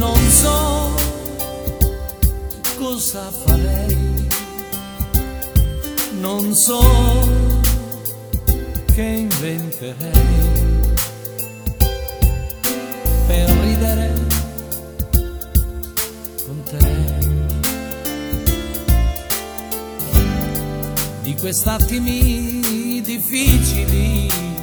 non so cosa farei, non so che inventerei per ridere con te di questi attimi difficili